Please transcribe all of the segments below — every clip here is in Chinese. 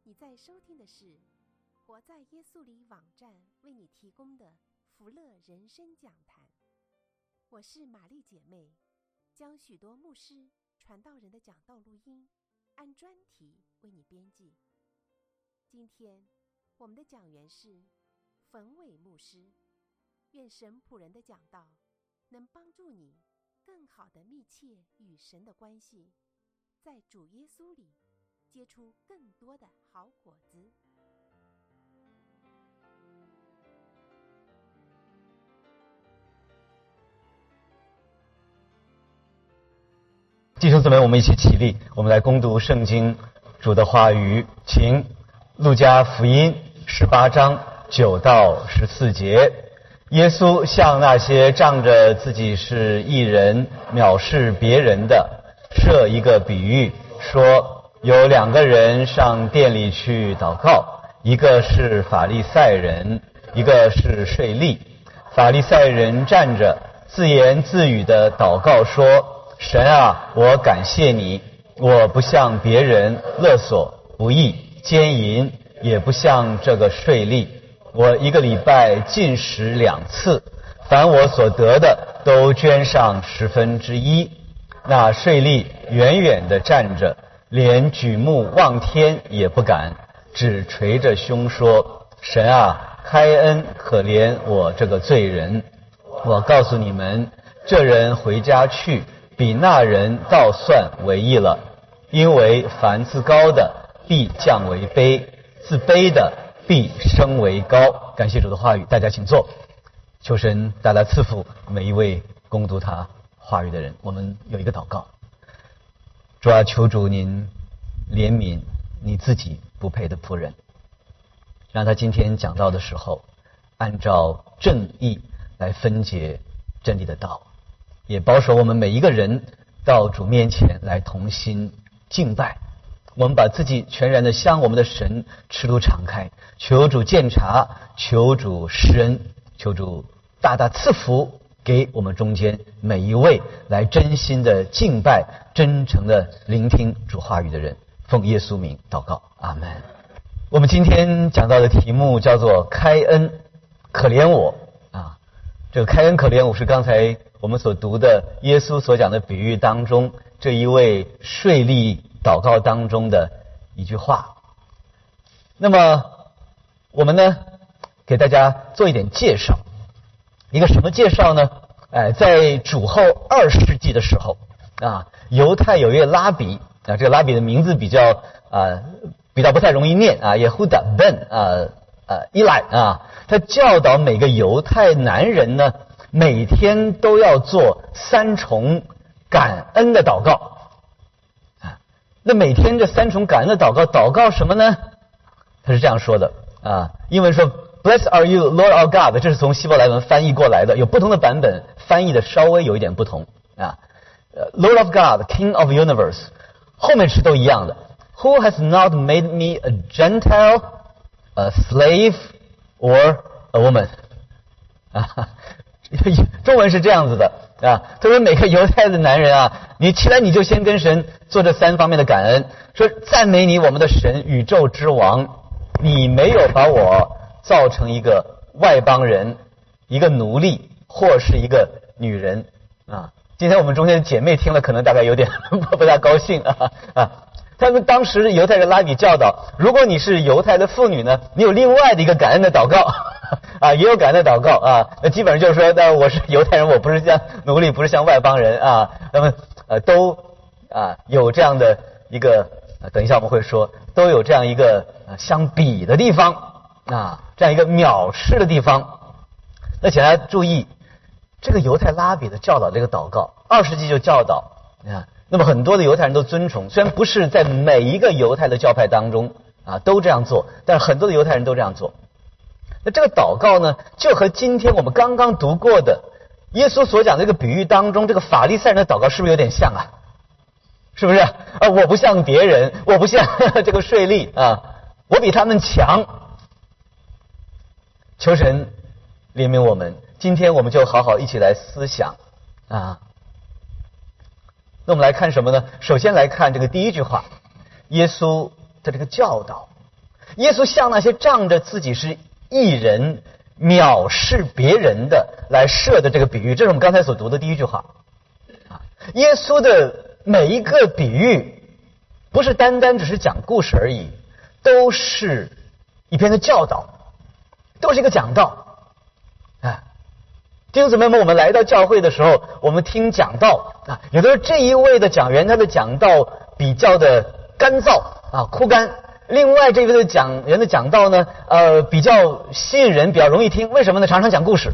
你在收听的是活在耶稣里网站为你提供的福乐人生讲坛。我是玛丽姐妹，将许多牧师传道人的讲道录音按专题为你编辑。今天我们的讲员是冯伟牧师，愿神仆人的讲道能帮助你更好的密切与神的关系，在主耶稣里结出更多的好果子。 弟兄姊妹，我们一起起立，我们来攻读圣经主的话语。请路加福音18章9到14节。耶稣向那些仗着自己是义人藐视别人的设一个比喻，说有两个人上殿里去祷告，一个是法利赛人，一个是税吏。法利赛人站着自言自语的祷告说，神啊，我感谢你，我不向别人勒索不义奸淫，也不像这个税吏。我一个礼拜禁食2次，凡我所得的都捐上1/10。那税吏远远地站着，连举目望天也不敢，只捶着胸说，神啊，开恩可怜我这个罪人。我告诉你们，这人回家去，比那人倒算为义了。因为凡自高的必降为卑，自卑的必升为高。感谢主的话语，大家请坐。求神大大赐福每一位攻读他话语的人。我们有一个祷告。主啊，求主您怜悯你自己不配的仆人，让他今天讲道的时候按照正义来分解真理的道，也保守我们每一个人到主面前来同心敬拜。我们把自己全然的向我们的神赤露敞开，求主鉴察，求主施恩，求主大大赐福给我们中间每一位来真心的敬拜，真诚的聆听主话语的人。奉耶稣名祷告，阿们。我们今天讲到的题目叫做开恩可怜我啊。这个开恩可怜我是刚才我们所读的耶稣所讲的比喻当中这一位税吏祷告当中的一句话。那么我们呢给大家做一点介绍。一个什么介绍呢？在主后2世纪的时候啊，犹太有一个拉比啊，这个拉比的名字比较不太容易念啊，耶胡达 ben 伊莱啊，他教导每个犹太男人呢，每天都要做3重感恩的祷告啊。那每天这3重感恩的祷告什么呢？他是这样说的啊，英文说 Blessed are you, Lord our God， 这是从希伯来文翻译过来的，有不同的版本，翻译的稍微有一点不同啊。Lord of God, King of universe， 后面是都一样的。Who has not made me a Gentile, a slave, or a woman？ 啊，中文是这样子的啊。他说每个犹太的男人啊，你起来你就先跟神做这3方面的感恩，说赞美你我们的神，宇宙之王，你没有把我造成一个外邦人，一个奴隶，或是一个女人啊。今天我们中间的姐妹听了可能大概有点不大高兴啊。他们当时犹太人拉比教导，如果你是犹太的妇女呢，你有另外的一个感恩的祷告啊，也有感恩的祷告啊。那基本上就是说，那我是犹太人，我不是像奴隶，不是像外邦人啊。那么都有这样的一个等一下我们会说，都有这样一个相比的地方啊，这样一个藐视的地方。那请大家注意，这个犹太拉比的教导这个祷告，2世纪就教导啊。那么很多的犹太人都遵从，虽然不是在每一个犹太的教派当中都这样做，但是很多的犹太人都这样做。那这个祷告呢，就和今天我们刚刚读过的耶稣所讲的这个比喻当中这个法利赛人的祷告是不是有点像啊？是不是我不像别人，我不像这个税吏啊，我比他们强。求神怜悯我们，今天我们就好好一起来思想啊。那我们来看什么呢？首先来看这个第一句话，耶稣的这个教导耶稣向那些仗着自己是义人、藐视别人的来设的这个比喻，这是我们刚才所读的第一句话。耶稣的每一个比喻，不是单单只是讲故事而已，都是一篇的教导，都是一个讲道。弟兄姊妹们，我们来到教会的时候，我们听讲道啊，有的时候这一位的讲员他的讲道比较的干燥啊，枯干。另外这位的讲员的讲道呢，比较吸引人，比较容易听。为什么呢？常常讲故事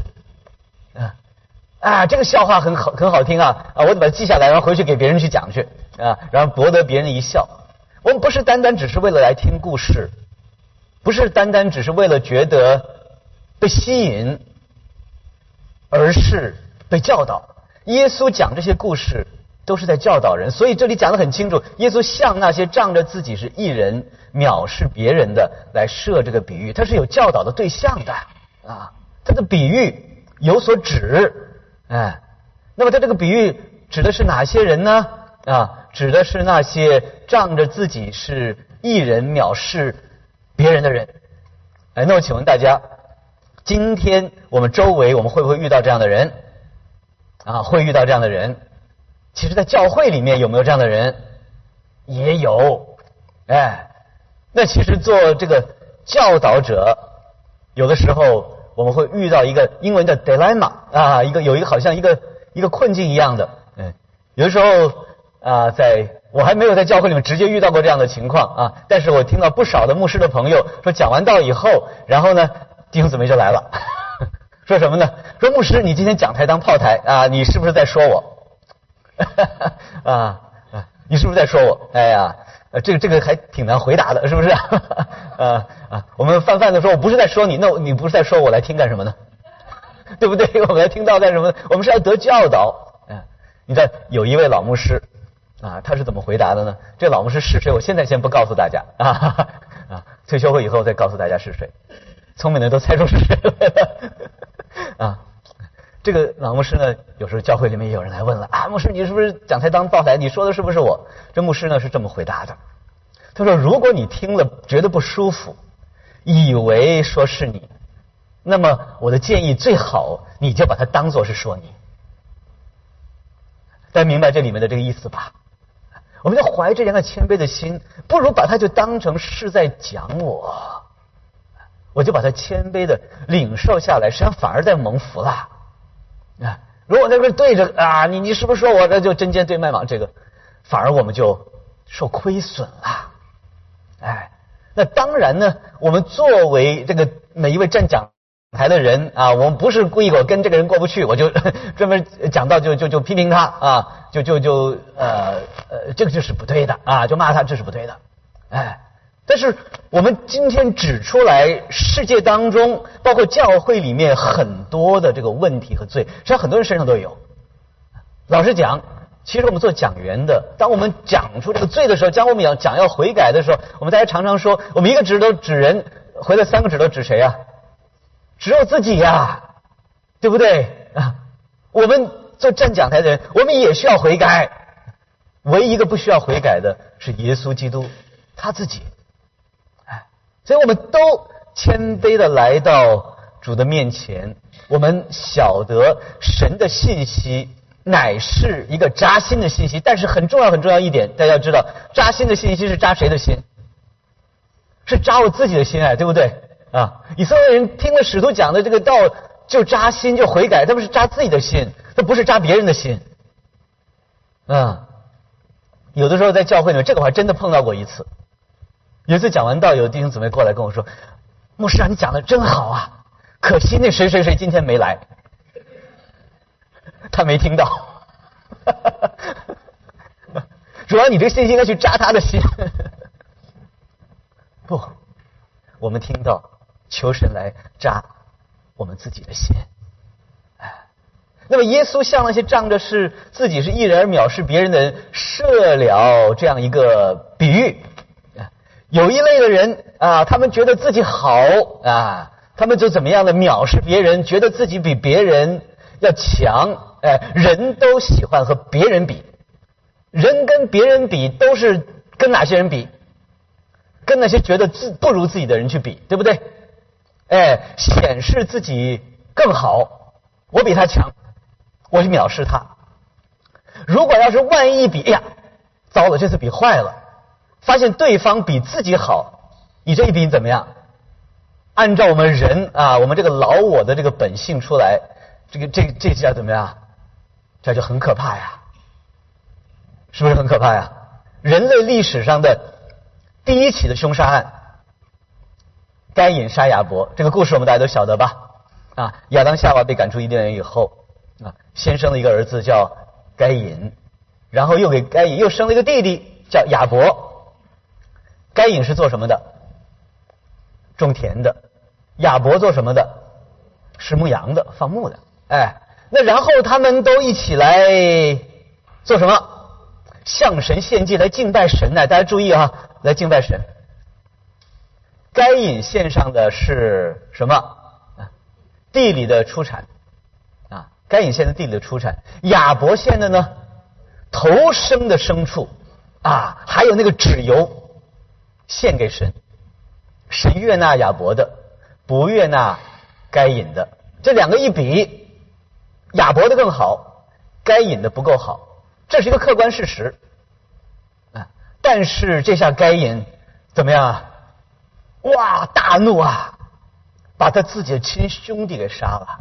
这个笑话很好听啊，我得把它记下来，然后回去给别人去讲去啊，然后博得别人一笑。我们不是单单只是为了来听故事，不是单单只是为了觉得被吸引，而是被教导。耶稣讲这些故事都是在教导人，所以这里讲得很清楚，耶稣向那些仗着自己是义人、藐视别人的来设这个比喻，他是有教导的对象的啊，他的比喻有所指。那么他这个比喻指的是哪些人呢？指的是那些仗着自己是义人、藐视别人的人。那么请问大家，今天我们周围我们会不会遇到这样的人会遇到这样的人。其实在教会里面有没有这样的人？也有。那其实做这个教导者，有的时候我们会遇到一个英文的 dilemma 有一个好像一个困境一样的。有的时候我还没有在教会里面直接遇到过这样的情况但是我听到不少的牧师的朋友说，讲完道以后，然后呢弟兄姊妹就来了说什么呢？说牧师，你今天讲台当炮台你是不是在说我你是不是在说我？这个还挺难回答的，是不是我们泛泛的说，我不是在说你，那你不是在说我，来听干什么呢？对不对？我们来听到干什么呢？我们是要得教导。你知道有一位老牧师他是怎么回答的呢？这老牧师是谁？我现在先不告诉大家退休会以后再告诉大家是谁。聪明的都猜出是谁了这个老牧师呢，有时候教会里面也有人来问了牧师，你是不是讲台当炮台？你说的是不是我？这牧师呢是这么回答的，他说，如果你听了觉得不舒服，以为说是你，那么我的建议最好你就把它当作是说你。大家明白这里面的这个意思吧？我们要怀这样的谦卑的心，不如把它就当成是在讲我就把它谦卑的领受下来，实际上反而在蒙福了如果那边对着你是不是说我这就针尖对麦芒，这个反而我们就受亏损了。那当然呢，我们作为这个每一位站讲台的人我们不是故意我跟这个人过不去，我就专门讲到就批评他这个就是不对的就骂他，这是不对的。但是我们今天指出来，世界当中包括教会里面很多的这个问题和罪，实际上很多人身上都有。老实讲，其实我们做讲员的，当我们讲出这个罪的时候，当我们讲要悔改的时候，我们大家常常说，我们一个指头指人，回来3个指头指谁指我自己对不对我们做站讲台的人，我们也需要悔改，唯一一个不需要悔改的是耶稣基督他自己。所以我们都谦卑的来到主的面前，我们晓得神的信息乃是一个扎心的信息，但是很重要一点，大家要知道，扎心的信息是扎谁的心？是扎我自己的心对不对以色列人听了使徒讲的这个道就扎心就悔改，他们是扎自己的心，他不是扎别人的心有的时候在教会里面，这个我还真的碰到过一次。有一次讲完道，有弟兄姊妹过来跟我说，牧师你讲的真好可惜那谁今天没来，他没听到主要你这个信息应该去扎他的心不，我们听到求神来扎我们自己的心。那么耶稣向那些仗着是自己是义人而藐视别人的人设了这样一个比喻。有一类的人他们觉得自己好他们就怎么样的藐视别人，觉得自己比别人要强。人都喜欢和别人比，人跟别人比都是跟哪些人比？ 跟那些觉得不如自己的人去比，对不对？显示自己更好，我比他强，我去藐视他。如果要是万一一比，哎呀，糟了，这次比坏了，发现对方比自己好，你这一比怎么样？按照我们人啊，我们这个老我的这个本性出来，这下怎么样？这就很可怕呀，是不是很可怕呀？人类历史上的第一起的凶杀案，该隐杀亚伯，这个故事我们大家都晓得吧？啊，亚当夏娃被赶出伊甸园以后，啊，先生了一个儿子叫该隐，然后又给该隐又生了一个弟弟叫亚伯。该隐是做什么的？种田的。亚伯做什么的？是牧羊的，放牧的。那然后他们都一起来做什么？向神献祭，来敬拜神呢。大家注意啊，来敬拜神。该隐献上的是什么？地里的出产啊，该隐献的地里的出产。亚伯献的呢，头生的牲畜啊，还有那个脂油，献给神。神悦纳亚伯的，不悦纳该隐的。这两个一比，亚伯的更好，该隐的不够好，这是一个客观事实啊。但是这下该隐怎么样啊？哇，大怒啊，把他自己的亲兄弟给杀了。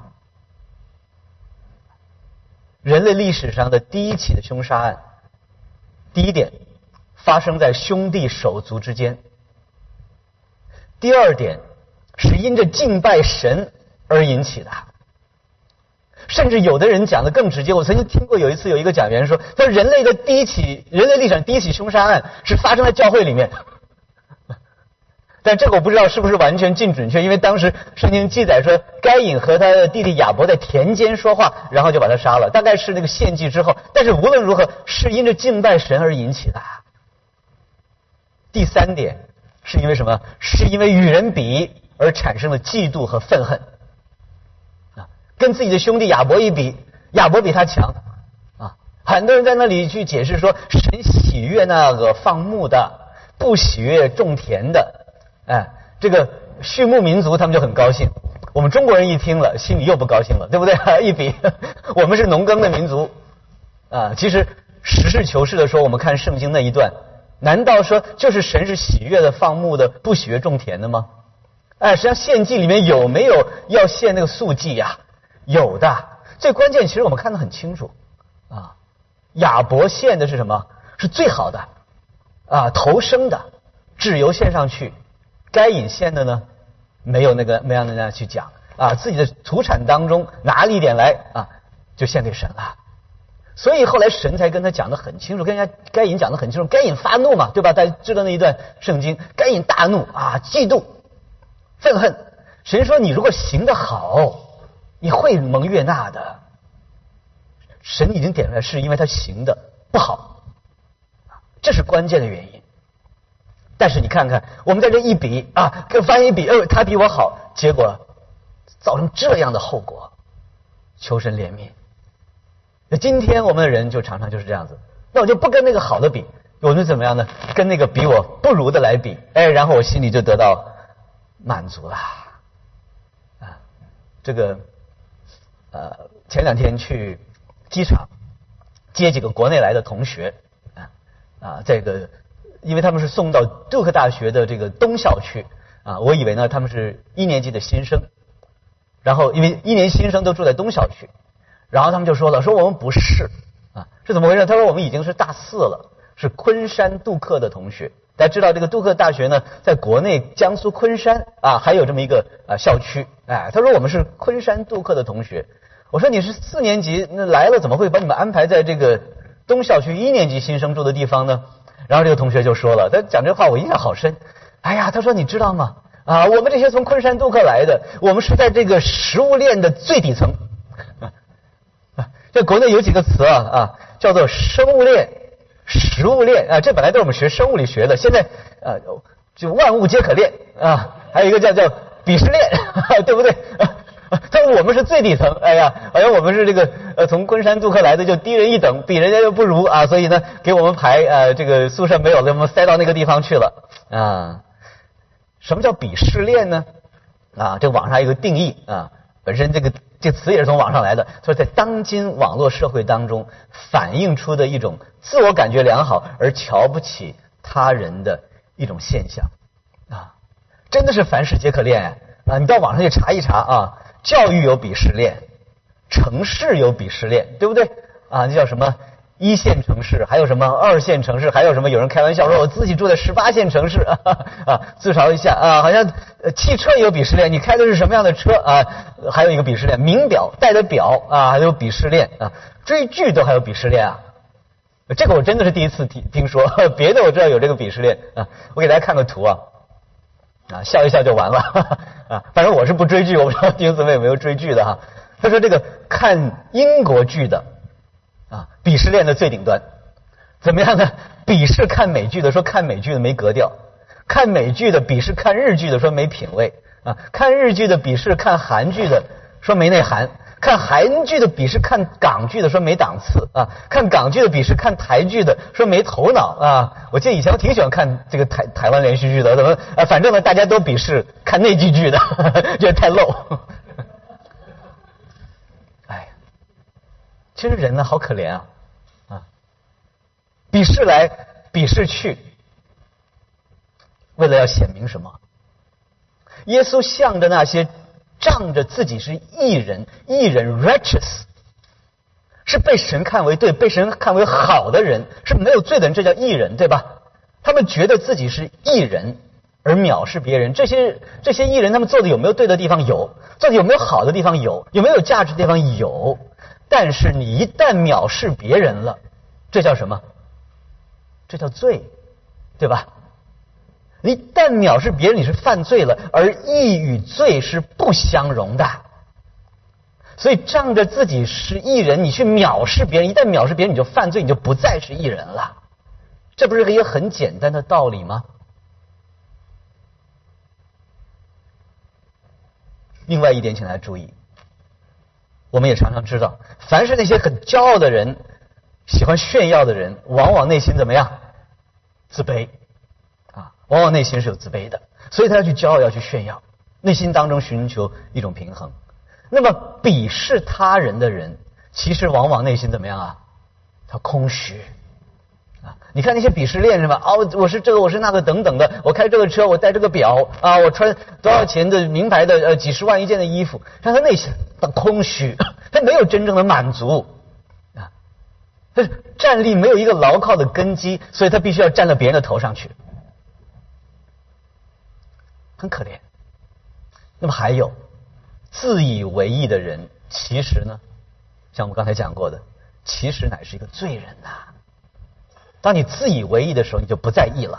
人类历史上的第一起的凶杀案，第一点发生在兄弟手足之间，第二点是因着敬拜神而引起的。甚至有的人讲的更直接，我曾经听过有一次有一个讲员说人类历史上第一起凶杀案是发生在教会里面。但这个我不知道是不是完全尽准确，因为当时圣经记载说该隐和他的弟弟亚伯在田间说话，然后就把他杀了，大概是那个献祭之后。但是无论如何是因着敬拜神而引起的。第三点是因为什么？是因为与人比而产生了嫉妒和愤恨啊，跟自己的兄弟亚伯一比，亚伯比他强啊。很多人在那里去解释说神喜悦那个放牧的，不喜悦种田的。这个畜牧民族他们就很高兴，我们中国人一听了心里又不高兴了，对不对？一比我们是农耕的民族啊。其实实事求是的说，我们看圣经那一段，难道说就是神是喜悦的放牧的，不喜悦种田的吗？实际上献祭里面有没有要献那个素祭呀？有的。最关键其实我们看得很清楚啊，亚伯献的是什么？是最好的啊，头生的，脂油献上去。该隐献的呢，没有那样去讲啊，自己的土产当中拿了一点来啊，就献给神了。所以后来神才跟他讲得很清楚，跟人家该隐讲得很清楚。该隐发怒嘛，对吧？大家知道那一段圣经，该隐大怒啊，嫉妒、愤恨。神说你如果行得好，你会蒙悦纳的。神已经点出来，是因为他行的不好，这是关键的原因。但是你看看，我们在这一比啊，跟翻一比，他比我好，结果造成这样的后果，求神怜悯。那今天我们的人就常常就是这样子，那我就不跟那个好的比，我就怎么样呢？跟那个比我不如的来比，然后我心里就得到满足了啊。这个前两天去机场接几个国内来的同学这个。因为他们是送到杜克大学的这个东校区啊，我以为呢他们是1年级的新生，然后因为1年新生都住在东校区，然后他们就说了，说我们不是啊，是怎么回事？他说我们已经是大4了，是昆山杜克的同学。大家知道这个杜克大学呢，在国内江苏昆山啊还有这么一个校区，他说我们是昆山杜克的同学。我说你是4年级那来了，怎么会把你们安排在这个东校区1年级新生住的地方呢？然后这个同学就说了，他讲这话我印象好深。哎呀，他说你知道吗？啊，我们这些从昆山杜克来的，我们是在这个食物链的最底层。这国内有几个词叫做生物链、食物链啊，这本来都是我们学生物里学的，现在就万物皆可炼啊。还有一个叫鄙视链，对不对？他说我们是最底层，哎呀，好像我们是这个从昆山杜克来的就低人一等，比人家又不如啊，所以呢给我们排这个宿舍没有了，我们塞到那个地方去了啊。 什么叫鄙视链呢？这网上有个定义本身这个词也是从网上来的，说在当今网络社会当中反映出的一种自我感觉良好而瞧不起他人的一种现象真的是凡事皆可恋你到网上去查一查教育有鄙视链，城市有鄙视链，对不对那叫什么1线城市，还有什么2线城市，还有什么有人开玩笑说我自己住在18线城市自嘲一下好像汽车有鄙视链，你开的是什么样的车还有一个鄙视链，名表戴的表还有鄙视链追剧都还有鄙视链这个我真的是第一次听说，别的我知道有这个鄙视链我给大家看个图笑一笑就完了反正我是不追剧，我不知道弟兄姊妹有没有追剧的他说这个看英国剧的鄙视链的最顶端，怎么样呢？鄙视看美剧的，说看美剧的没格调；看美剧的鄙视看日剧的，说没品位看日剧的鄙视看韩剧的，说没内涵；看韩剧的鄙视看港剧的，说没档次看港剧的鄙视看台剧的，说没头脑我记得以前我挺喜欢看这个台湾连续剧的，怎么反正呢大家都鄙视看内地剧的觉得太 low 其实人呢好可怜鄙视来鄙视去，为了要显明什么？耶稣向着那些仗着自己是义人 righteous， 是被神看为对、被神看为好的人，是没有罪的人，这叫义人，对吧？他们觉得自己是义人而藐视别人，这些义人他们做的有没有对的地方？有，做的有没有好的地方？有没有价值的地方？有。但是你一旦藐视别人了，这叫什么？这叫罪，对吧？你一旦藐视别人，你是犯罪了，而义与罪是不相容的。所以仗着自己是义人，你去藐视别人，一旦藐视别人，你就犯罪，你就不再是义人了。这不是一个很简单的道理吗？另外一点，请大家注意，我们也常常知道，凡是那些很骄傲的人，喜欢炫耀的人，往往内心怎么样？自卑往往内心是有自卑的，所以他要去骄傲，要去炫耀，内心当中寻求一种平衡。那么鄙视他人的人，其实往往内心怎么样他空虚你看那些鄙视链是吧？我是这个，我是那个等等的，我开这个车，我戴这个表我穿多少钱的名牌的几十万一件的衣服，让他内心的空虚，他没有真正的满足他站立没有一个牢靠的根基，所以他必须要站到别人的头上去，很可怜。那么还有自以为义的人，其实呢，像我们刚才讲过的，其实乃是一个罪人当你自以为义的时候，你就不在意了。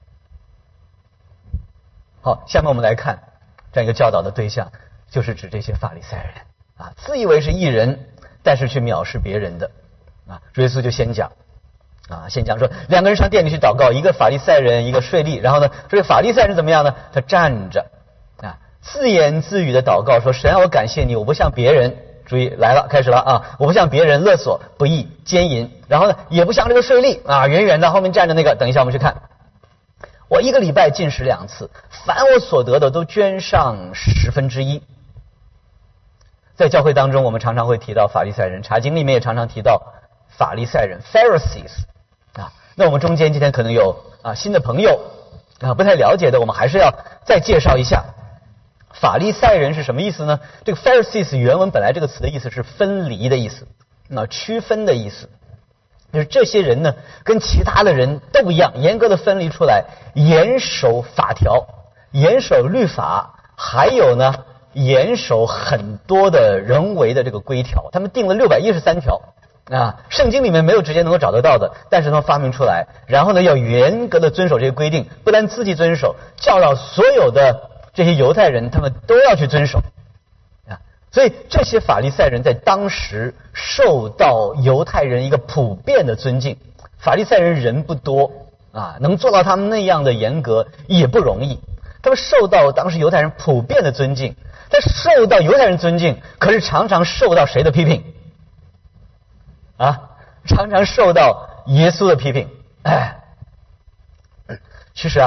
好，下面我们来看这样一个教导的对象，就是指这些法利赛人自以为是义人，但是去藐视别人的主耶稣就先讲说，两个人上殿里去祷告，一个法利赛人，一个税吏。然后呢，这个法利赛人怎么样呢？他站着自言自语的祷告说，神我感谢你，我不像别人，注意来了，开始了我不像别人勒索、不义、奸淫，然后呢也不像这个税吏远远的后面站着那个。等一下我们去看，我一个礼拜进食2次，凡我所得的都捐上1/10。在教会当中，我们常常会提到法利赛人，查经里面也常常提到法利赛人 Pharisees 那我们中间今天可能有新的朋友不太了解的，我们还是要再介绍一下法利赛人是什么意思呢？这个 Pharisees 原文本来这个词的意思是分离的意思区分的意思，就是这些人呢跟其他的人都不一样，严格的分离出来，严守法条，严守律法，还有呢严守很多的人为的这个规条，他们定了613条圣经里面没有直接能够找得到的，但是他们发明出来，然后呢要严格的遵守这些规定，不但自己遵守，教导所有的这些犹太人他们都要去遵守所以这些法利赛人在当时受到犹太人一个普遍的尊敬。法利赛人人不多能做到他们那样的严格也不容易，他们受到当时犹太人普遍的尊敬，但受到犹太人尊敬，可是常常受到谁的批评常常受到耶稣的批评其实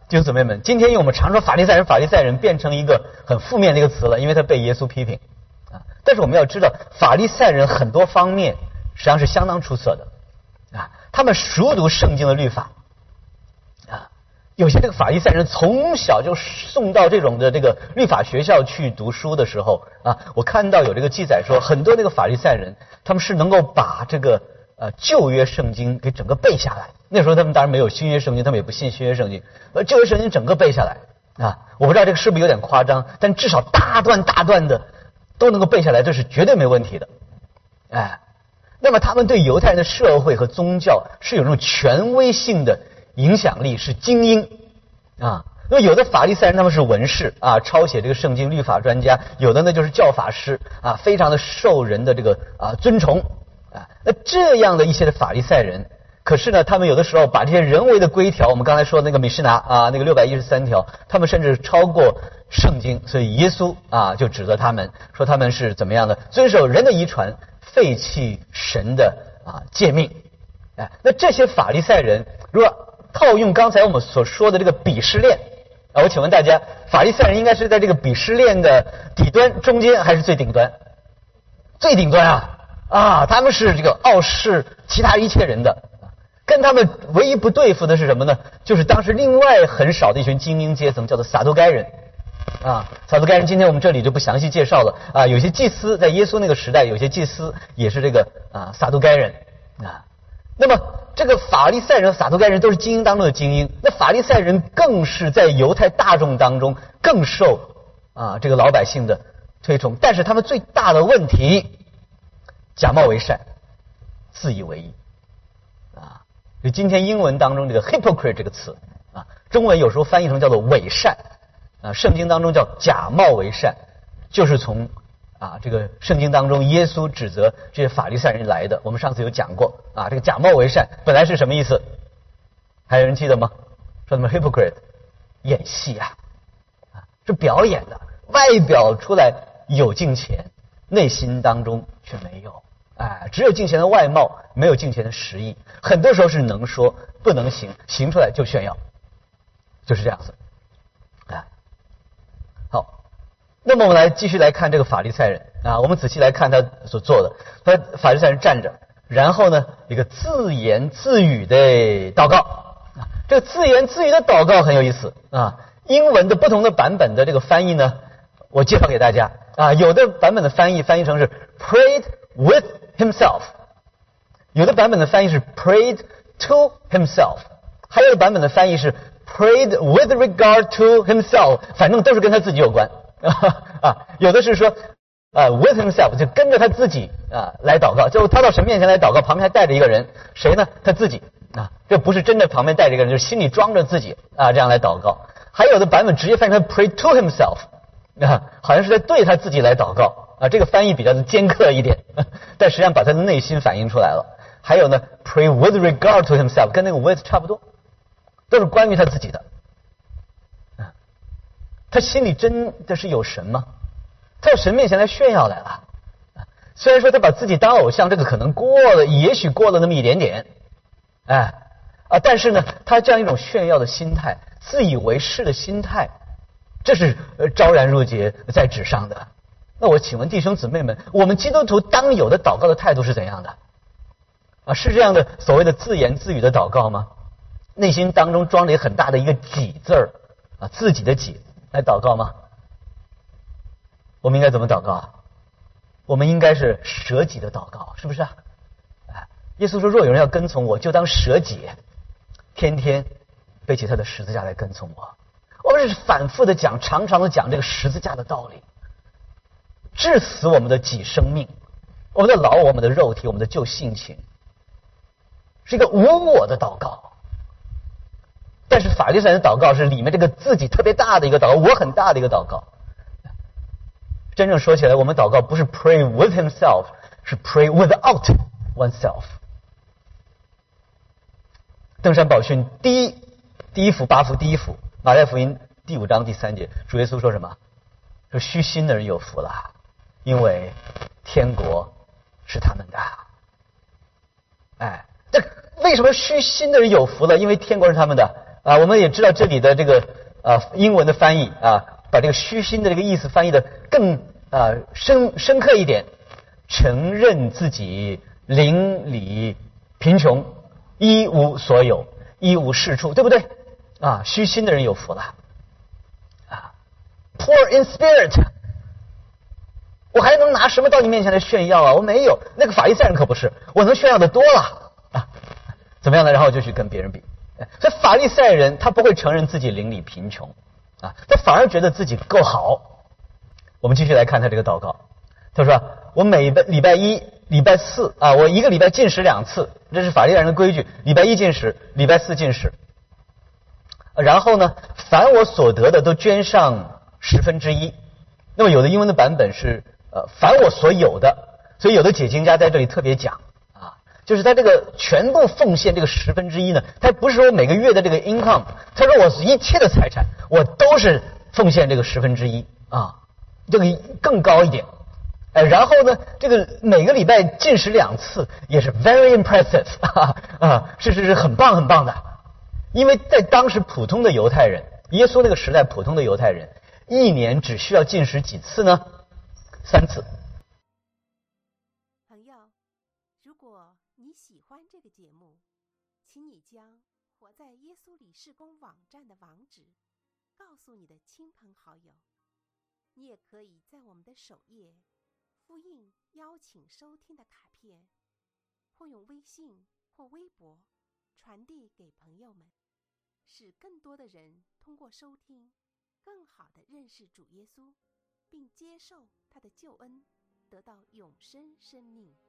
弟兄姊妹们，今天用我们常说法利赛人变成一个很负面的一个词了，因为他被耶稣批评啊。但是我们要知道，法利赛人很多方面实际上是相当出色的啊，他们熟读圣经的律法啊。有些这个法利赛人从小就送到这种的这个律法学校去读书的时候啊，我看到有这个记载说，很多这个法利赛人他们是能够把这个旧约圣经给整个背下来。那时候他们当然没有新约圣经，他们也不信新约圣经，旧约圣经整个背下来啊。我不知道这个是不是有点夸张，但至少大段的都能够背下来，这是绝对没问题的。哎，那么他们对犹太人的社会和宗教是有那种权威性的影响力，是精英啊。那么有的法利赛人他们是文士啊，抄写这个圣经律法专家，有的呢就是教法师啊，非常的受人的这个尊崇啊。那这样的一些的法利赛人，可是呢，他们有的时候把这些人为的规条，我们刚才说的那个米士拿啊，那个613条，他们甚至超过圣经，所以耶稣啊就指责他们，说他们是怎么样的，遵守人的遗传，废弃神的诫命。哎，那这些法利赛人，如果套用刚才我们所说的这个鄙视链啊，我请问大家，法利赛人应该是在这个鄙视链的底端、中间还是最顶端？最顶端啊，他们是这个傲视其他一切人的。跟他们唯一不对付的是什么呢？就是当时另外很少的一群精英阶层，叫做撒都该人啊。撒都该人今天我们这里就不详细介绍了啊。有些祭司在耶稣那个时代，有些祭司也是这个撒都该人啊。那么这个法利赛人和撒都该人都是精英当中的精英，那法利赛人更是在犹太大众当中更受这个老百姓的推崇。但是他们最大的问题，假冒为善，自以为义啊。就今天英文当中这个 hypocrite 这个词中文有时候翻译成叫做伪善圣经当中叫假冒为善，就是从这个圣经当中耶稣指责这些法利赛人来的。我们上次有讲过这个假冒为善本来是什么意思？还有人记得吗？说他们 hypocrite 演戏是表演的，外表出来有敬虔，内心当中却没有。只有敬虔的外貌，没有敬虔的实意。很多时候是能说不能行，行出来就炫耀，就是这样子。好，那么我们来继续来看这个法利赛人我们仔细来看他所做的。他法利赛人站着，然后呢一个自言自语的祷告这个自言自语的祷告很有意思英文的不同的版本的这个翻译呢，我介绍给大家有的版本的翻译成是 prayed with himself， 有的版本的翻译是 prayed to himself， 还有的版本的翻译是 prayed with regard to himself， 反正都是跟他自己有关有的是说with himself， 就跟着他自己来祷告，就他到神面前来祷告，旁边还带着一个人，谁呢？他自己这不是真的旁边带着一个人，就是心里装着自己这样来祷告。还有的版本直接翻译成 pray to himself， 好像是在对他自己来祷告这个翻译比较的尖刻一点，但实际上把他的内心反映出来了。还有呢 pray with regard to himself， 跟那个 with 差不多，都是关于他自己的他心里真的是有神吗？他到神面前来炫耀来了虽然说他把自己当偶像，这个可能也许过了那么一点点但是呢他这样一种炫耀的心态，自以为是的心态，这是昭然若揭在纸上的。那我请问弟兄姊妹们，我们基督徒当有的祷告的态度是怎样的是这样的所谓的自言自语的祷告吗？内心当中装着很大的一个己字儿自己的己来祷告吗？我们应该怎么祷告我们应该是舍己的祷告，是不是耶稣说，若有人要跟从我，就当舍己，天天背起他的十字架来跟从我。我们是反复的讲，常常的讲这个十字架的道理，致死我们的己生命，我们的老我们的肉体，我们的旧性情，是一个无我的祷告。但是法利赛人的祷告是里面这个自己特别大的一个祷告，我很大的一个祷告。真正说起来，我们祷告不是 pray with himself， 是 pray without oneself。登山宝训第一幅8幅第一幅，马太福音第5章第3节，主耶稣说什么？说虚心的人有福了，因为天国是他们的。这为什么虚心的人有福了？因为天国是他们的。 我们也知道这里的这个英文的翻译把这个虚心的这个意思翻译的更深刻一点，承认自己邻里贫穷，一无所有，一无是处，对不对？虚心的人有福了。Poor in spirit， 我还能拿什么到你面前来炫耀我没有。那个法利赛人可不是，我能炫耀的多了怎么样呢？然后就去跟别人比。所以法利赛人他不会承认自己邻里贫穷他反而觉得自己够好。我们继续来看他这个祷告，他说我每礼拜一、礼拜四我一个礼拜禁食2次，这是法利赛人的规矩，礼拜一禁食，礼拜四禁食。然后呢，凡我所得的都捐上1/10。那么有的英文的版本是凡我所有的，所以有的解经家在这里特别讲就是他这个全部奉献这个1/10呢，他不是说每个月的这个 income， 他说我一切的财产我都是奉献这个1/10这个更高一点。然后呢，这个每个礼拜禁食2次也是 very impressive 是很棒很棒的。因为在当时普通的犹太人，耶稣那个时代普通的犹太人一年只需要禁食几次呢？3次。 朋友，如果你喜欢这个节目，请你将活在耶稣里事工网站的网址告诉你的亲朋好友。你也可以在我们的首页复印邀请收听的卡片，或用微信或微博传递给朋友们，使更多的人通过收听更好地认识主耶稣，并接受他的救恩，得到永生生命。